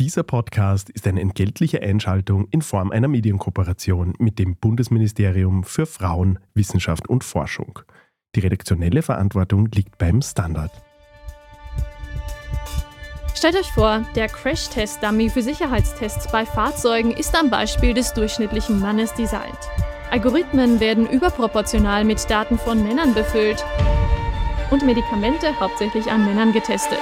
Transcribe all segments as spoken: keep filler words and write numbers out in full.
Dieser Podcast ist eine entgeltliche Einschaltung in Form einer Medienkooperation mit dem Bundesministerium für Frauen, Wissenschaft und Forschung. Die redaktionelle Verantwortung liegt beim Standard. Stellt euch vor, der Crash-Test-Dummy für Sicherheitstests bei Fahrzeugen ist am Beispiel des durchschnittlichen Mannes designt. Algorithmen werden überproportional mit Daten von Männern befüllt und Medikamente hauptsächlich an Männern getestet.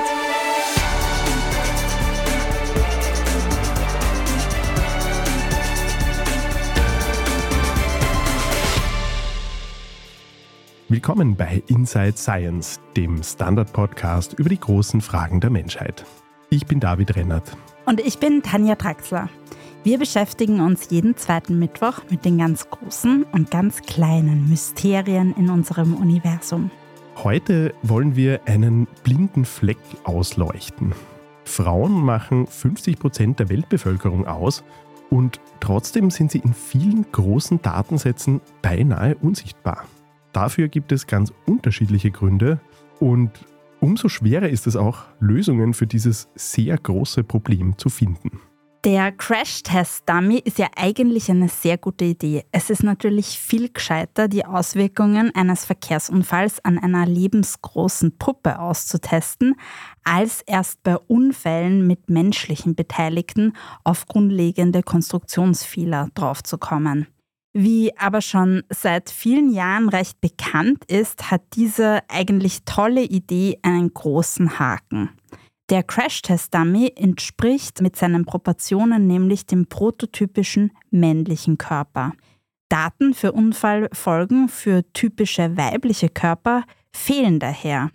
Willkommen bei Inside Science, dem Standard-Podcast über die großen Fragen der Menschheit. Ich bin David Rennert. Und ich bin Tanja Draxler. Wir beschäftigen uns jeden zweiten Mittwoch mit den ganz großen und ganz kleinen Mysterien in unserem Universum. Heute wollen wir einen blinden Fleck ausleuchten. Frauen machen fünfzig Prozent der Weltbevölkerung aus und trotzdem sind sie in vielen großen Datensätzen beinahe unsichtbar. Dafür gibt es ganz unterschiedliche Gründe und umso schwerer ist es auch, Lösungen für dieses sehr große Problem zu finden. Der Crash-Test-Dummy ist ja eigentlich eine sehr gute Idee. Es ist natürlich viel gescheiter, die Auswirkungen eines Verkehrsunfalls an einer lebensgroßen Puppe auszutesten, als erst bei Unfällen mit menschlichen Beteiligten auf grundlegende Konstruktionsfehler draufzukommen. Wie aber schon seit vielen Jahren recht bekannt ist, hat diese eigentlich tolle Idee einen großen Haken. Der Crash-Test-Dummy entspricht mit seinen Proportionen nämlich dem prototypischen männlichen Körper. Daten für Unfallfolgen für typische weibliche Körper fehlen daher.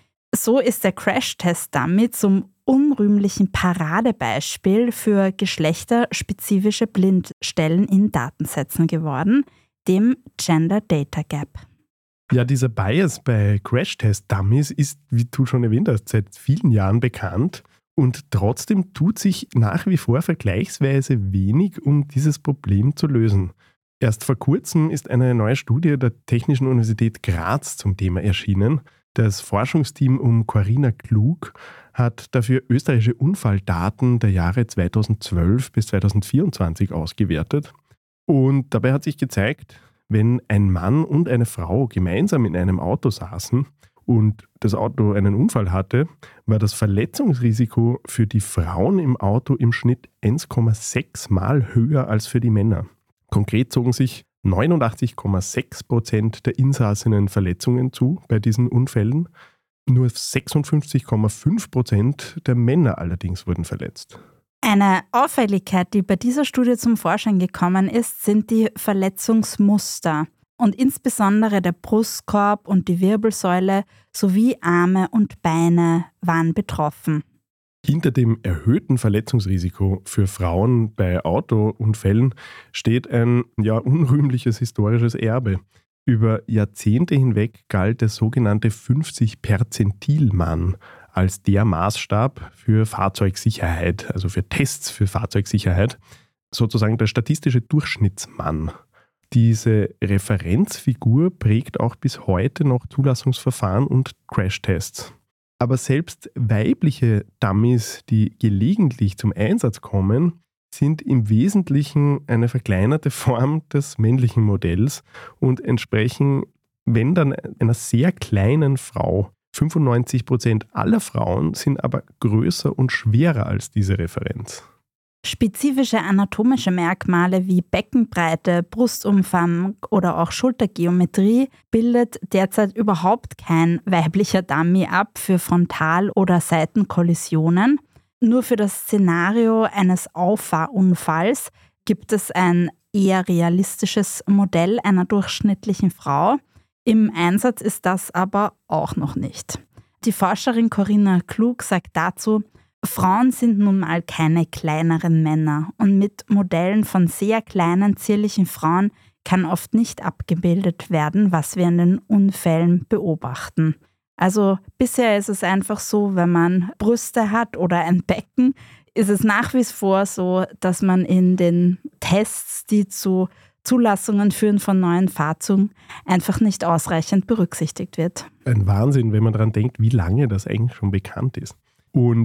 So ist der Crash-Test-Dummy zum unrühmlichen Paradebeispiel für geschlechterspezifische Blindstellen in Datensätzen geworden, dem Gender Data Gap. Ja, dieser Bias bei Crash-Test-Dummies ist, wie du schon erwähnt hast, seit vielen Jahren bekannt und trotzdem tut sich nach wie vor vergleichsweise wenig, um dieses Problem zu lösen. Erst vor kurzem ist eine neue Studie der Technischen Universität Graz zum Thema erschienen. Das Forschungsteam um Corinna Klug hat dafür österreichische Unfalldaten der Jahre zweitausendzwölf bis zweitausendvierundzwanzig ausgewertet. Und dabei hat sich gezeigt, wenn ein Mann und eine Frau gemeinsam in einem Auto saßen und das Auto einen Unfall hatte, war das Verletzungsrisiko für die Frauen im Auto im Schnitt eins Komma sechs Mal höher als für die Männer. Konkret zogen sich neunundachtzig Komma sechs Prozent der Insassinnen Verletzungen zu bei diesen Unfällen. Nur sechsundfünfzig Komma fünf Prozent der Männer allerdings wurden verletzt. Eine Auffälligkeit, die bei dieser Studie zum Vorschein gekommen ist, sind die Verletzungsmuster. Und insbesondere der Brustkorb und die Wirbelsäule sowie Arme und Beine waren betroffen. Hinter dem erhöhten Verletzungsrisiko für Frauen bei Autounfällen steht ein ja, unrühmliches historisches Erbe. Über Jahrzehnte hinweg galt der sogenannte fünfzig-Perzentil-Mann als der Maßstab für Fahrzeugsicherheit, also für Tests für Fahrzeugsicherheit, sozusagen der statistische Durchschnittsmann. Diese Referenzfigur prägt auch bis heute noch Zulassungsverfahren und Crashtests. Aber selbst weibliche Dummies, die gelegentlich zum Einsatz kommen, sind im Wesentlichen eine verkleinerte Form des männlichen Modells und entsprechen, wenn dann einer sehr kleinen Frau. fünfundneunzig Prozent aller Frauen sind aber größer und schwerer als diese Referenz. Spezifische anatomische Merkmale wie Beckenbreite, Brustumfang oder auch Schultergeometrie bildet derzeit überhaupt kein weiblicher Dummy ab für Frontal- oder Seitenkollisionen. Nur für das Szenario eines Auffahrunfalls gibt es ein eher realistisches Modell einer durchschnittlichen Frau. Im Einsatz ist das aber auch noch nicht. Die Forscherin Corinna Klug sagt dazu, Frauen sind nun mal keine kleineren Männer und mit Modellen von sehr kleinen, zierlichen Frauen kann oft nicht abgebildet werden, was wir in den Unfällen beobachten. Also bisher ist es einfach so, wenn man Brüste hat oder ein Becken, ist es nach wie vor so, dass man in den Tests, die zu Zulassungen führen von neuen Fahrzeugen, einfach nicht ausreichend berücksichtigt wird. Ein Wahnsinn, wenn man daran denkt, wie lange das eigentlich schon bekannt ist. Und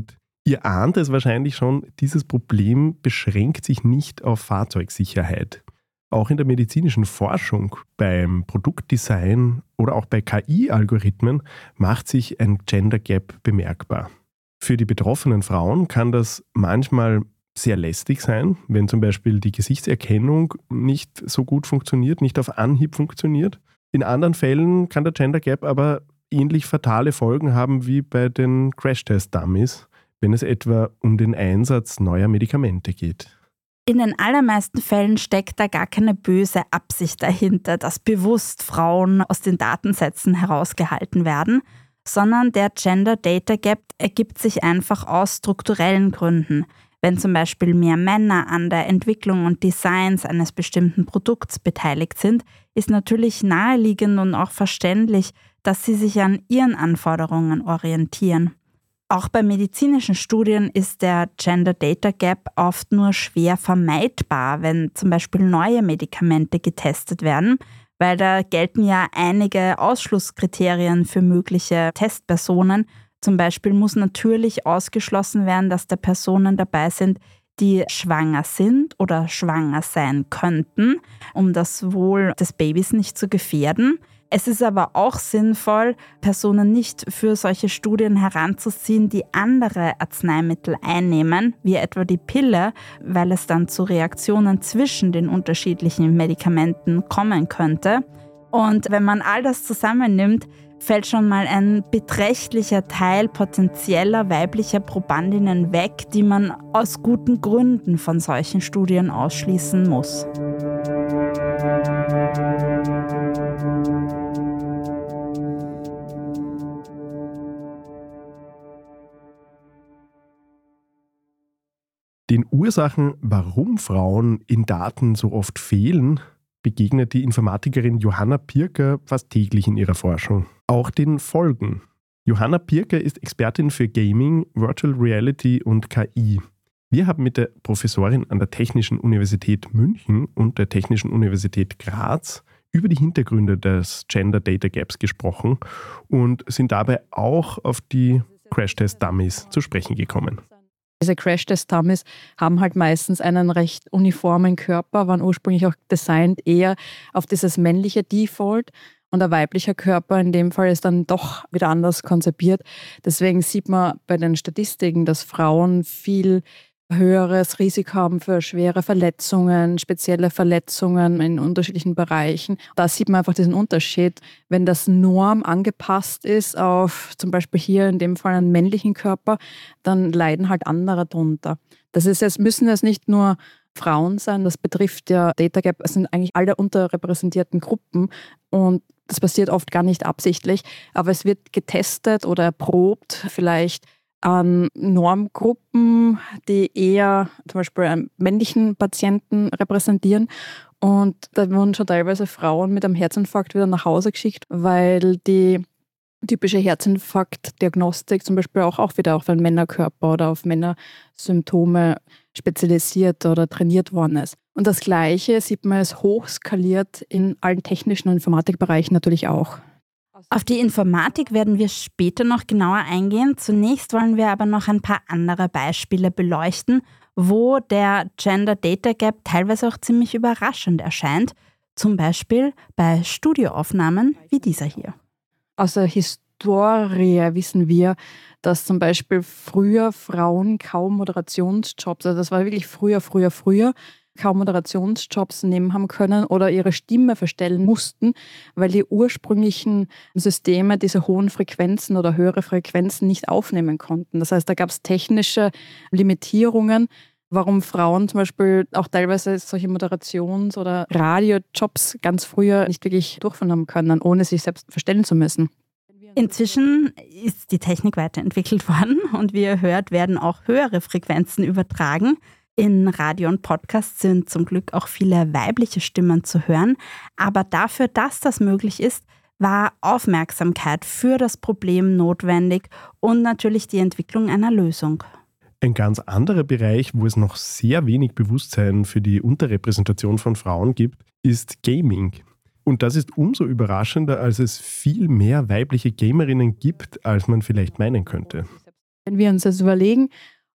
Ihr ahnt es wahrscheinlich schon, dieses Problem beschränkt sich nicht auf Fahrzeugsicherheit. Auch in der medizinischen Forschung, beim Produktdesign oder auch bei K I-Algorithmen macht sich ein Gender Gap bemerkbar. Für die betroffenen Frauen kann das manchmal sehr lästig sein, wenn zum Beispiel die Gesichtserkennung nicht so gut funktioniert, nicht auf Anhieb funktioniert. In anderen Fällen kann der Gender Gap aber ähnlich fatale Folgen haben wie bei den Crash-Test-Dummies, wenn es etwa um den Einsatz neuer Medikamente geht. In den allermeisten Fällen steckt da gar keine böse Absicht dahinter, dass bewusst Frauen aus den Datensätzen herausgehalten werden, sondern der Gender Data Gap ergibt sich einfach aus strukturellen Gründen. Wenn zum Beispiel mehr Männer an der Entwicklung und Designs eines bestimmten Produkts beteiligt sind, ist natürlich naheliegend und auch verständlich, dass sie sich an ihren Anforderungen orientieren. Auch bei medizinischen Studien ist der Gender Data Gap oft nur schwer vermeidbar, wenn zum Beispiel neue Medikamente getestet werden, weil da gelten ja einige Ausschlusskriterien für mögliche Testpersonen. Zum Beispiel muss natürlich ausgeschlossen werden, dass da Personen dabei sind, die schwanger sind oder schwanger sein könnten, um das Wohl des Babys nicht zu gefährden. Es ist aber auch sinnvoll, Personen nicht für solche Studien heranzuziehen, die andere Arzneimittel einnehmen, wie etwa die Pille, weil es dann zu Reaktionen zwischen den unterschiedlichen Medikamenten kommen könnte. Und wenn man all das zusammennimmt, fällt schon mal ein beträchtlicher Teil potenzieller weiblicher Probandinnen weg, die man aus guten Gründen von solchen Studien ausschließen muss. Den Ursachen, warum Frauen in Daten so oft fehlen, begegnet die Informatikerin Johanna Pirker fast täglich in ihrer Forschung. Auch den Folgen. Johanna Pirker ist Expertin für Gaming, Virtual Reality und K I. Wir haben mit der Professorin an der Technischen Universität München und der Technischen Universität Graz über die Hintergründe des Gender Data Gaps gesprochen und sind dabei auch auf die Crash-Test-Dummies zu sprechen gekommen. Diese Crash-Test-Dummies haben halt meistens einen recht uniformen Körper, waren ursprünglich auch designt eher auf dieses männliche Default und ein weiblicher Körper in dem Fall ist dann doch wieder anders konzipiert. Deswegen sieht man bei den Statistiken, dass Frauen viel höheres Risiko haben für schwere Verletzungen, spezielle Verletzungen in unterschiedlichen Bereichen. Da sieht man einfach diesen Unterschied. Wenn das Norm angepasst ist auf zum Beispiel hier in dem Fall einen männlichen Körper, dann leiden halt andere drunter. Das ist jetzt, müssen jetzt nicht nur Frauen sein, das betrifft ja Data Gap, es sind eigentlich alle unterrepräsentierten Gruppen und das passiert oft gar nicht absichtlich, aber es wird getestet oder erprobt, vielleicht an Normgruppen, die eher zum Beispiel einen männlichen Patienten repräsentieren. Und da wurden schon teilweise Frauen mit einem Herzinfarkt wieder nach Hause geschickt, weil die typische Herzinfarktdiagnostik zum Beispiel auch, auch wieder auf einen Männerkörper oder auf Männersymptome spezialisiert oder trainiert worden ist. Und das Gleiche sieht man als hochskaliert in allen technischen und Informatikbereichen natürlich auch. Auf die Informatik werden wir später noch genauer eingehen. Zunächst wollen wir aber noch ein paar andere Beispiele beleuchten, wo der Gender Data Gap teilweise auch ziemlich überraschend erscheint. Zum Beispiel bei Studioaufnahmen wie dieser hier. Aus der Historie wissen wir, dass zum Beispiel früher Frauen kaum Moderationsjobs, also das war wirklich früher, früher, früher, kaum Moderationsjobs nehmen haben können oder ihre Stimme verstellen mussten, weil die ursprünglichen Systeme diese hohen Frequenzen oder höhere Frequenzen nicht aufnehmen konnten. Das heißt, da gab es technische Limitierungen, warum Frauen zum Beispiel auch teilweise solche Moderations- oder Radiojobs ganz früher nicht wirklich durchführen haben können, ohne sich selbst verstellen zu müssen. Inzwischen ist die Technik weiterentwickelt worden und wie ihr hört, werden auch höhere Frequenzen übertragen. In Radio und Podcast sind zum Glück auch viele weibliche Stimmen zu hören. Aber dafür, dass das möglich ist, war Aufmerksamkeit für das Problem notwendig und natürlich die Entwicklung einer Lösung. Ein ganz anderer Bereich, wo es noch sehr wenig Bewusstsein für die Unterrepräsentation von Frauen gibt, ist Gaming. Und das ist umso überraschender, als es viel mehr weibliche Gamerinnen gibt, als man vielleicht meinen könnte. Wenn wir uns das überlegen,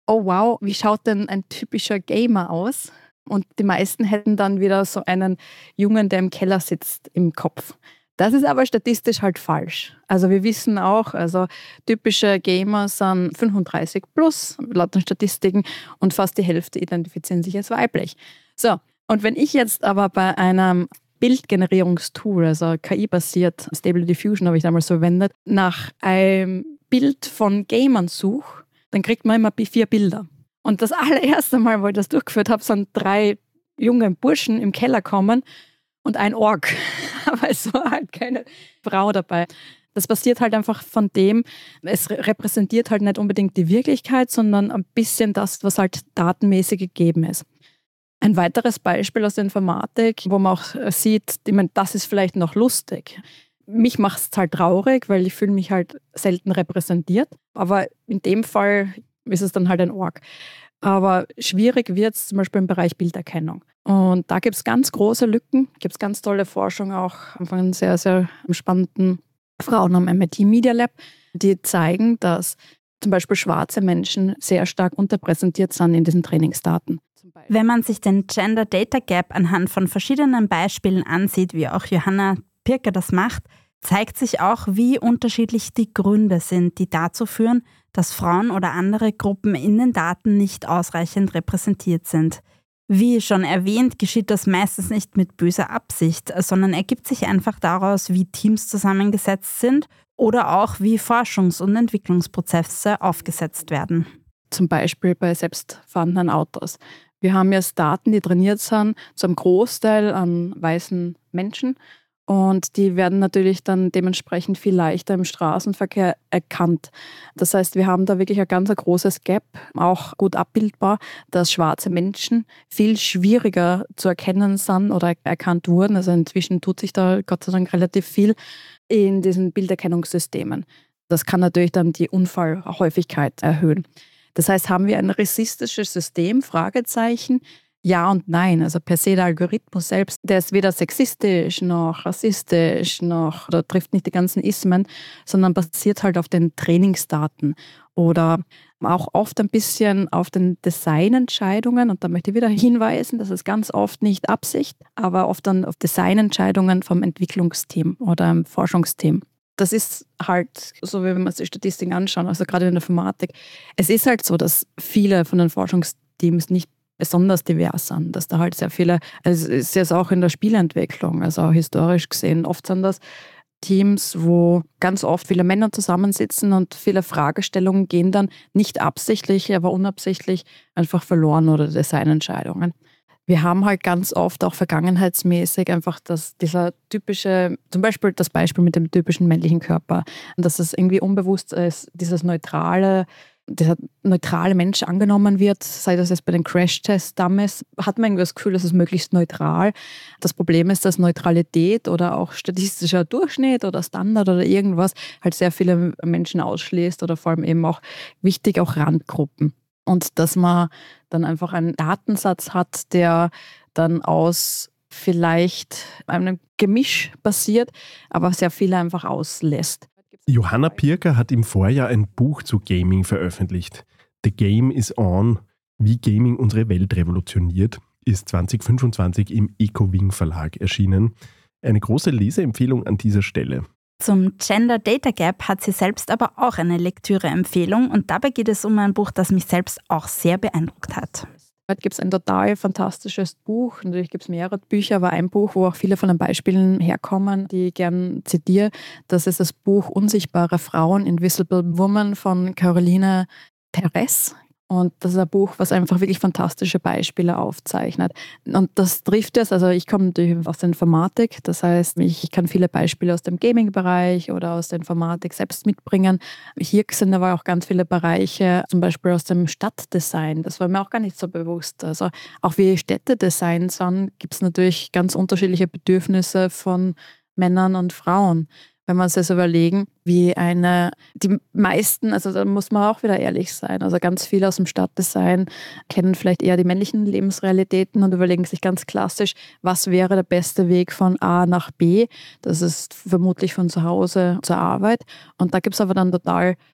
oh wow, wie schaut denn ein typischer Gamer aus? Und die meisten hätten dann wieder so einen Jungen, der im Keller sitzt, im Kopf. Das ist aber statistisch halt falsch. Also wir wissen auch, also typische Gamer sind fünfunddreißig plus, laut den Statistiken, und fast die Hälfte identifizieren sich als weiblich. So, und wenn ich jetzt aber bei einem Bildgenerierungstool, also K I-basiert, Stable Diffusion habe ich damals verwendet, nach einem Bild von Gamern suche, dann kriegt man immer vier Bilder. Und das allererste Mal, wo ich das durchgeführt habe, sind drei junge Burschen im Keller kommen und ein Ork. Aber es war halt keine Frau dabei. Das passiert halt einfach von dem, es repräsentiert halt nicht unbedingt die Wirklichkeit, sondern ein bisschen das, was halt datenmäßig gegeben ist. Ein weiteres Beispiel aus der Informatik, wo man auch sieht, ich meine, das ist vielleicht noch lustig. Mich macht es halt traurig, weil ich fühle mich halt selten repräsentiert. Aber in dem Fall ist es dann halt ein Ork. Aber schwierig wird es zum Beispiel im Bereich Bilderkennung. Und da gibt es ganz große Lücken, gibt es ganz tolle Forschung auch von sehr, sehr spannenden Frauen am M I T Media Lab, die zeigen, dass zum Beispiel schwarze Menschen sehr stark unterrepräsentiert sind in diesen Trainingsdaten. Wenn man sich den Gender Data Gap anhand von verschiedenen Beispielen ansieht, wie auch Johanna Pirker das macht, zeigt sich auch, wie unterschiedlich die Gründe sind, die dazu führen, dass Frauen oder andere Gruppen in den Daten nicht ausreichend repräsentiert sind. Wie schon erwähnt, geschieht das meistens nicht mit böser Absicht, sondern ergibt sich einfach daraus, wie Teams zusammengesetzt sind oder auch wie Forschungs- und Entwicklungsprozesse aufgesetzt werden. Zum Beispiel bei selbstfahrenden Autos. Wir haben jetzt Daten, die trainiert sind, zu einem Großteil an weißen Menschen. Und die werden natürlich dann dementsprechend viel leichter im Straßenverkehr erkannt. Das heißt, wir haben da wirklich ein ganz großes Gap, auch gut abbildbar, dass schwarze Menschen viel schwieriger zu erkennen sind oder erkannt wurden. Also inzwischen tut sich da Gott sei Dank relativ viel in diesen Bilderkennungssystemen. Das kann natürlich dann die Unfallhäufigkeit erhöhen. Das heißt, haben wir ein rassistisches System? Fragezeichen. Ja und nein. Also per se der Algorithmus selbst, der ist weder sexistisch noch rassistisch noch oder trifft nicht die ganzen Ismen, sondern basiert halt auf den Trainingsdaten oder auch oft ein bisschen auf den Designentscheidungen. Und da möchte ich wieder hinweisen, das ist ganz oft nicht Absicht, aber oft dann auf Designentscheidungen vom Entwicklungsteam oder im Forschungsteam. Das ist halt so, wie wir uns die Statistiken anschauen, also gerade in der Informatik. Es ist halt so, dass viele von den Forschungsteams nicht besonders divers sind, dass da halt sehr viele, also es ist jetzt auch in der Spieleentwicklung, also auch historisch gesehen, oft sind das Teams, wo ganz oft viele Männer zusammensitzen und viele Fragestellungen gehen dann nicht absichtlich, aber unabsichtlich einfach verloren oder Designentscheidungen. Wir haben halt ganz oft auch vergangenheitsmäßig einfach das, dieser typische, zum Beispiel das Beispiel mit dem typischen männlichen Körper, dass es irgendwie unbewusst ist, dieses neutrale, dieser neutrale Mensch angenommen wird, sei das jetzt bei den Crash-Test-Dummies, hat man irgendwie das Gefühl, das ist möglichst neutral. Das Problem ist, dass Neutralität oder auch statistischer Durchschnitt oder Standard oder irgendwas halt sehr viele Menschen ausschließt oder vor allem eben auch wichtig, auch Randgruppen. Und dass man dann einfach einen Datensatz hat, der dann aus vielleicht einem Gemisch basiert, aber sehr viele einfach auslässt. Johanna Pirker hat im Vorjahr ein Buch zu Gaming veröffentlicht. The Game is On, wie Gaming unsere Welt revolutioniert, ist zwanzig fünfundzwanzig im Ecowing Verlag erschienen. Eine große Leseempfehlung an dieser Stelle. Zum Gender Data Gap hat sie selbst aber auch eine Lektüreempfehlung und dabei geht es um ein Buch, das mich selbst auch sehr beeindruckt hat. Heute gibt es ein total fantastisches Buch. Natürlich gibt es mehrere Bücher, aber ein Buch, wo auch viele von den Beispielen herkommen, die ich gerne zitiere. Das ist das Buch Unsichtbare Frauen, Invisible Women von Caroline Perez. Und das ist ein Buch, was einfach wirklich fantastische Beispiele aufzeichnet. Und das trifft es, also ich komme natürlich aus der Informatik, das heißt, ich kann viele Beispiele aus dem Gaming-Bereich oder aus der Informatik selbst mitbringen. Hier sind aber auch ganz viele Bereiche, zum Beispiel aus dem Stadtdesign, das war mir auch gar nicht so bewusst. Also auch wie Städtedesign sind, gibt es natürlich ganz unterschiedliche Bedürfnisse von Männern und Frauen. Wenn wir uns das überlegen, wie eine, die meisten, also da muss man auch wieder ehrlich sein, also ganz viele aus dem Stadtdesign kennen vielleicht eher die männlichen Lebensrealitäten und überlegen sich ganz klassisch, was wäre der beste Weg von A nach B. Das ist vermutlich von zu Hause zur Arbeit. Und da gibt es aber dann total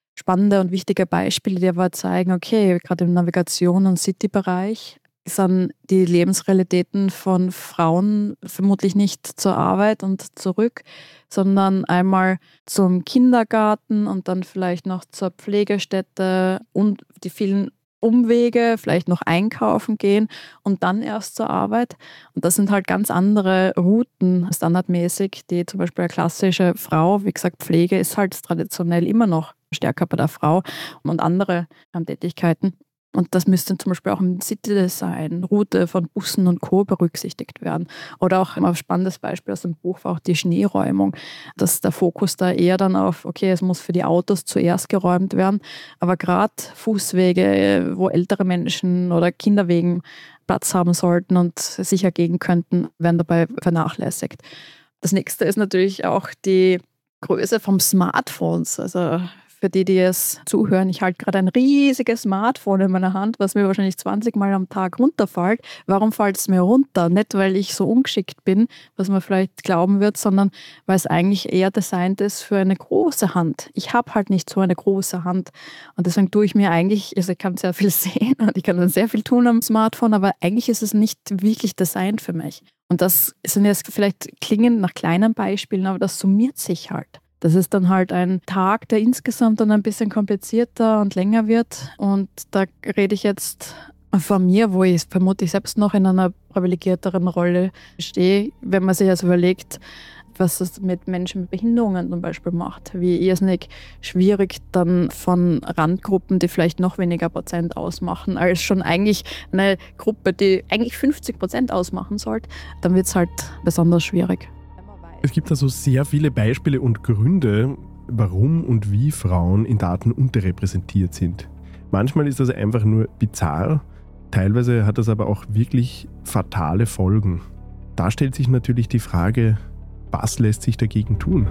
spannende und wichtige Beispiele, die aber zeigen, okay, gerade im Navigation- und City-Bereich sind die Lebensrealitäten von Frauen vermutlich nicht zur Arbeit und zurück, sondern einmal zum Kindergarten und dann vielleicht noch zur Pflegestätte und die vielen Umwege, vielleicht noch einkaufen gehen und dann erst zur Arbeit. Und das sind halt ganz andere Routen standardmäßig, die zum Beispiel eine klassische Frau, wie gesagt, Pflege ist halt traditionell immer noch stärker bei der Frau und andere Tätigkeiten. Und das müsste zum Beispiel auch im City-Design, Route von Bussen und Co. berücksichtigt werden. Oder auch ein spannendes Beispiel aus dem Buch war auch die Schneeräumung, dass der Fokus da eher dann auf, okay, es muss für die Autos zuerst geräumt werden, aber gerade Fußwege, wo ältere Menschen oder Kinderwegen Platz haben sollten und sicher gehen könnten, werden dabei vernachlässigt. Das nächste ist natürlich auch die Größe vom Smartphones, also für die, die es zuhören, ich halte gerade ein riesiges Smartphone in meiner Hand, was mir wahrscheinlich zwanzig Mal am Tag runterfällt. Warum fällt es mir runter? Nicht, weil ich so ungeschickt bin, was man vielleicht glauben wird, sondern weil es eigentlich eher designt ist für eine große Hand. Ich habe halt nicht so eine große Hand. Und deswegen tue ich mir eigentlich, also ich kann sehr viel sehen und ich kann dann sehr viel tun am Smartphone, aber eigentlich ist es nicht wirklich designt für mich. Und das sind jetzt vielleicht klingen nach kleinen Beispielen, aber das summiert sich halt. Das ist dann halt ein Tag, der insgesamt dann ein bisschen komplizierter und länger wird. Und da rede ich jetzt von mir, wo ich vermutlich selbst noch in einer privilegierteren Rolle stehe, wenn man sich also überlegt, was es mit Menschen mit Behinderungen zum Beispiel macht. Wie irrsinnig schwierig dann von Randgruppen, die vielleicht noch weniger Prozent ausmachen, als schon eigentlich eine Gruppe, die eigentlich fünfzig Prozent ausmachen sollte, dann wird es halt besonders schwierig. Es gibt also sehr viele Beispiele und Gründe, warum und wie Frauen in Daten unterrepräsentiert sind. Manchmal ist das einfach nur bizarr, teilweise hat das aber auch wirklich fatale Folgen. Da stellt sich natürlich die Frage, was lässt sich dagegen tun?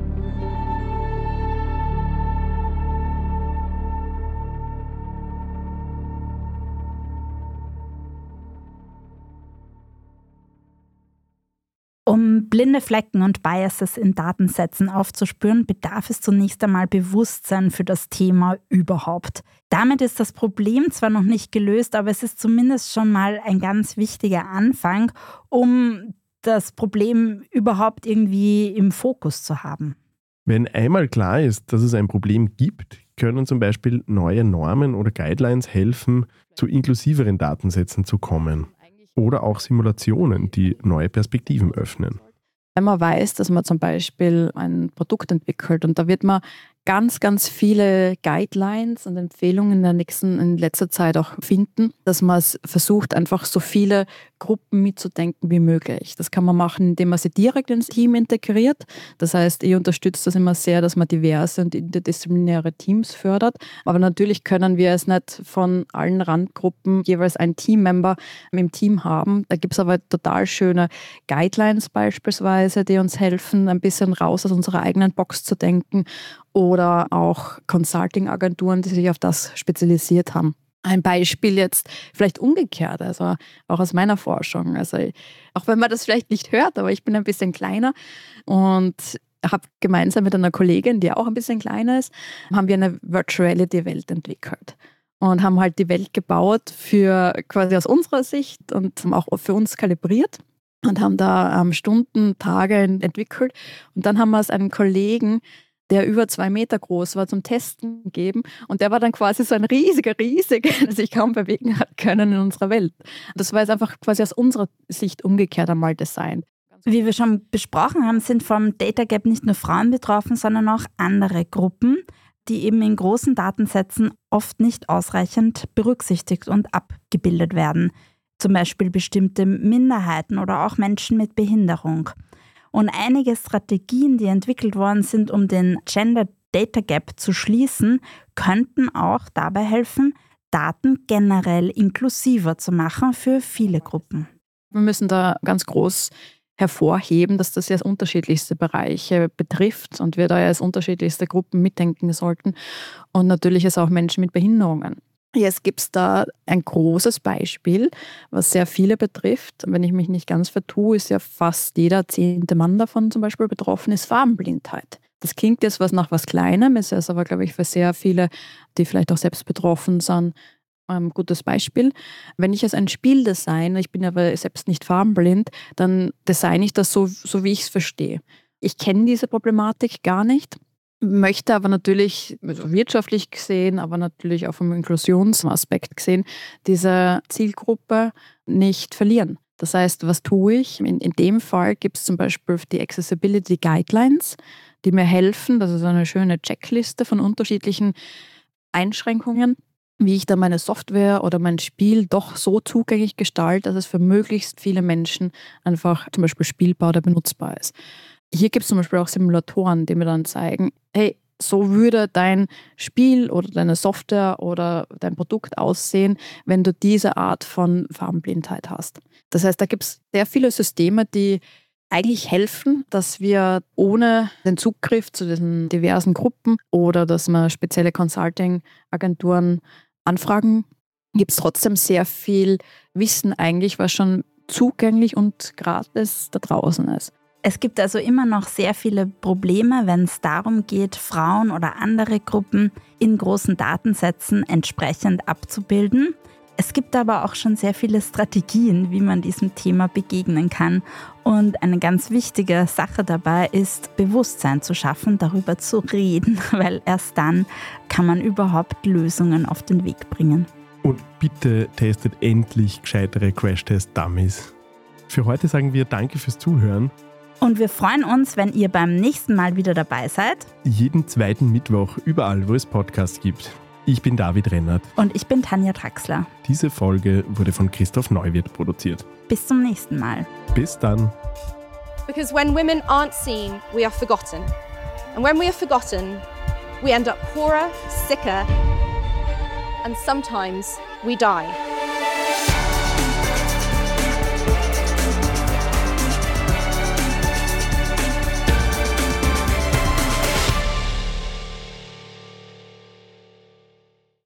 Um blinde Flecken und Biases in Datensätzen aufzuspüren, bedarf es zunächst einmal Bewusstsein für das Thema überhaupt. Damit ist das Problem zwar noch nicht gelöst, aber es ist zumindest schon mal ein ganz wichtiger Anfang, um das Problem überhaupt irgendwie im Fokus zu haben. Wenn einmal klar ist, dass es ein Problem gibt, können zum Beispiel neue Normen oder Guidelines helfen, zu inklusiveren Datensätzen zu kommen. Oder auch Simulationen, die neue Perspektiven öffnen. Wenn man weiß, dass man zum Beispiel ein Produkt entwickelt und da wird man ganz, ganz viele Guidelines und Empfehlungen in der nächsten, in letzter Zeit auch finden, dass man es versucht, einfach so viele Gruppen mitzudenken wie möglich. Das kann man machen, indem man sie direkt ins Team integriert. Das heißt, ich unterstütze das immer sehr, dass man diverse und interdisziplinäre Teams fördert. Aber natürlich können wir es nicht von allen Randgruppen jeweils einen Teammember im Team haben. Da gibt es aber total schöne Guidelines beispielsweise, die uns helfen, ein bisschen raus aus unserer eigenen Box zu denken. Oder auch Consulting-Agenturen, die sich auf das spezialisiert haben. Ein Beispiel jetzt vielleicht umgekehrt, also auch aus meiner Forschung. Also auch wenn man das vielleicht nicht hört, aber ich bin ein bisschen kleiner und habe gemeinsam mit einer Kollegin, die auch ein bisschen kleiner ist, haben wir eine Virtual Reality-Welt entwickelt. Und haben halt die Welt gebaut für quasi aus unserer Sicht und auch für uns kalibriert. Und haben da ähm, Stunden, Tage entwickelt. Und dann haben wir es einem Kollegen, der über zwei Meter groß war, zum Testen gegeben. Und der war dann quasi so ein riesiger Riesig, der sich kaum bewegen hat können in unserer Welt. Das war jetzt einfach quasi aus unserer Sicht umgekehrt einmal Design. Wie wir schon besprochen haben, sind vom Data Gap nicht nur Frauen betroffen, sondern auch andere Gruppen, die eben in großen Datensätzen oft nicht ausreichend berücksichtigt und abgebildet werden. Zum Beispiel bestimmte Minderheiten oder auch Menschen mit Behinderung. Und einige Strategien, die entwickelt worden sind, um den Gender Data Gap zu schließen, könnten auch dabei helfen, Daten generell inklusiver zu machen für viele Gruppen. Wir müssen da ganz groß hervorheben, dass das jetzt unterschiedlichste Bereiche betrifft und wir da jetzt unterschiedlichste Gruppen mitdenken sollten und natürlich ist auch Menschen mit Behinderungen. Jetzt gibt es da ein großes Beispiel, was sehr viele betrifft. Wenn ich mich nicht ganz vertue, ist ja fast jeder zehnte Mann davon zum Beispiel betroffen, ist Farbenblindheit. Das klingt jetzt was nach was Kleinem, ist es aber, glaube ich, für sehr viele, die vielleicht auch selbst betroffen sind, ein gutes Beispiel. Wenn ich jetzt ein Spiel designe, ich bin aber selbst nicht farbenblind, dann designe ich das so, so wie ich es verstehe. Ich kenne diese Problematik gar nicht, möchte aber natürlich, also wirtschaftlich gesehen, aber natürlich auch vom Inklusionsaspekt gesehen, diese Zielgruppe nicht verlieren. Das heißt, was tue ich? In, in dem Fall gibt es zum Beispiel die Accessibility Guidelines, die mir helfen. Das ist eine schöne Checkliste von unterschiedlichen Einschränkungen, wie ich dann meine Software oder mein Spiel doch so zugänglich gestalte, dass es für möglichst viele Menschen einfach zum Beispiel spielbar oder benutzbar ist. Hier gibt es zum Beispiel auch Simulatoren, die mir dann zeigen, hey, so würde dein Spiel oder deine Software oder dein Produkt aussehen, wenn du diese Art von Farbenblindheit hast. Das heißt, da gibt es sehr viele Systeme, die eigentlich helfen, dass wir ohne den Zugriff zu diesen diversen Gruppen oder dass man spezielle Consulting-Agenturen anfragen, gibt es trotzdem sehr viel Wissen eigentlich, was schon zugänglich und gratis da draußen ist. Es gibt also immer noch sehr viele Probleme, wenn es darum geht, Frauen oder andere Gruppen in großen Datensätzen entsprechend abzubilden. Es gibt aber auch schon sehr viele Strategien, wie man diesem Thema begegnen kann. Und eine ganz wichtige Sache dabei ist, Bewusstsein zu schaffen, darüber zu reden, weil erst dann kann man überhaupt Lösungen auf den Weg bringen. Und bitte testet endlich gescheitere Crashtest-Dummies. Für heute sagen wir Danke fürs Zuhören. Und wir freuen uns, wenn ihr beim nächsten Mal wieder dabei seid. Jeden zweiten Mittwoch überall, wo es Podcasts gibt. Ich bin David Rennert. Und ich bin Tanja Traxler. Diese Folge wurde von Christoph Neuwirth produziert. Bis zum nächsten Mal. Bis dann. Because when women aren't seen, we are forgotten. And when we are forgotten, we end up poorer, sicker, and sometimes we die.